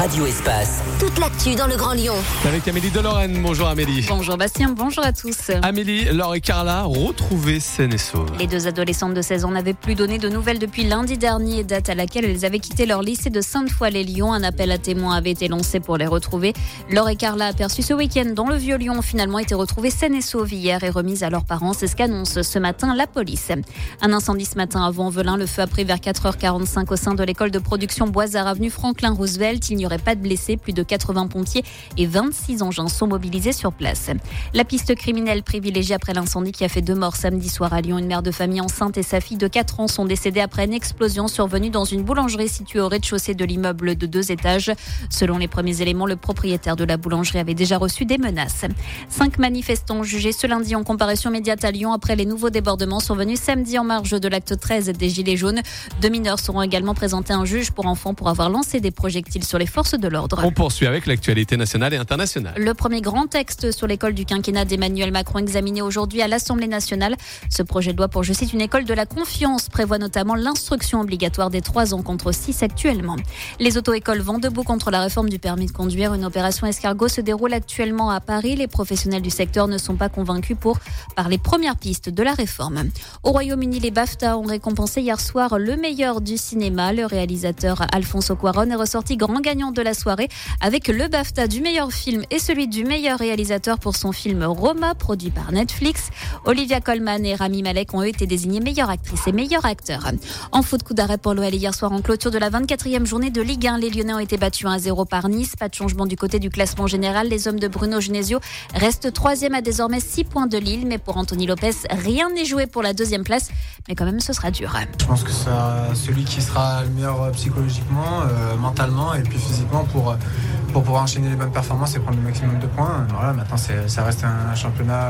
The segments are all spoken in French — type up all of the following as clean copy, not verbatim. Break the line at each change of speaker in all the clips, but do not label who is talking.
Radio Espace.
Toute l'actu dans le Grand Lyon.
Avec Amélie de Lorraine. Bonjour Amélie.
Bonjour Bastien, bonjour à tous.
Amélie, Laure et Carla retrouvées saines et sauves.
Les deux adolescentes de 16 ans n'avaient plus donné de nouvelles depuis lundi dernier, date à laquelle elles avaient quitté leur lycée de Sainte-Foy-les-Lyons. Un appel à témoins avait été lancé pour les retrouver. Laure et Carla, aperçues ce week-end dans le Vieux-Lyon, ont finalement été retrouvées saines et sauves hier et remises à leurs parents. C'est ce qu'annonce ce matin la police. Un incendie ce matin à Vaux-en-Velin. Le feu a pris vers 4h45 au sein de l'école de production Boisard avenue Franklin Roosevelt. Il n'y aurait pas de blessés. Plus de 80 pompiers et 26 engins sont mobilisés sur place. La piste criminelle privilégiée après l'incendie qui a fait 2 morts samedi soir à Lyon. Une mère de famille enceinte et sa fille de 4 ans sont décédées après une explosion survenue dans une boulangerie située au rez-de-chaussée de l'immeuble de 2 étages. Selon les premiers éléments, le propriétaire de la boulangerie avait déjà reçu des menaces. 5 manifestants jugés ce lundi en comparution immédiate à Lyon après les nouveaux débordements survenus samedi en marge de l'acte 13 des Gilets jaunes. 2 mineurs seront également présentés à un juge pour enfants pour avoir lancé des projectiles sur les forces de l'ordre.
On poursuit avec l'actualité nationale et internationale.
Le premier grand texte sur l'école du quinquennat d'Emmanuel Macron examiné aujourd'hui à l'Assemblée nationale. Ce projet de loi pour, je cite, une école de la confiance prévoit notamment l'instruction obligatoire des 3 ans contre 6 actuellement. Les auto-écoles vont debout contre la réforme du permis de conduire. Une opération escargot se déroule actuellement à Paris. Les professionnels du secteur ne sont pas convaincus par les premières pistes de la réforme. Au Royaume-Uni, les BAFTA ont récompensé hier soir le meilleur du cinéma. Le réalisateur Alfonso Cuarón est ressorti grand gagnant de la soirée avec le BAFTA du meilleur film et celui du meilleur réalisateur pour son film Roma, produit par Netflix. Olivia Colman et Rami Malek ont été désignés meilleure actrice et meilleur acteur. En foot, coup d'arrêt pour l'OL hier soir en clôture de la 24e journée de Ligue 1. Les Lyonnais ont été battus 1-0 par Nice. Pas de changement du côté du classement général. Les hommes de Bruno Genesio restent 3e à désormais 6 points de Lille. Mais pour Anthony Lopez, rien n'est joué pour la 2e place. Mais quand même, ce sera dur.
Je pense que c'est celui qui sera le meilleur psychologiquement, mentalement et puis physiquement pour pouvoir enchaîner les bonnes performances et prendre le maximum de points. Voilà, maintenant, ça reste un championnat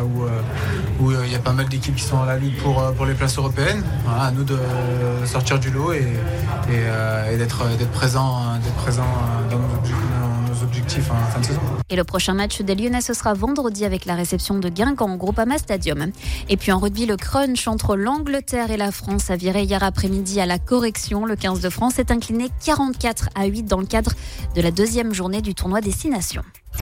où il y a pas mal d'équipes qui sont dans la lutte pour les places européennes. Voilà, à nous de sortir du lot et d'être présent dans nos objectifs en fin de saison.
Et le prochain match des Lyonnais, ce sera vendredi avec la réception de Guingamp au Groupama Stadium. Et puis en rugby, le crunch entre l'Angleterre et la France a viré hier après-midi à la correction. Le 15 de France est incliné 44-8 dans le cadre de la 2e journée du tournoi des 6 nations.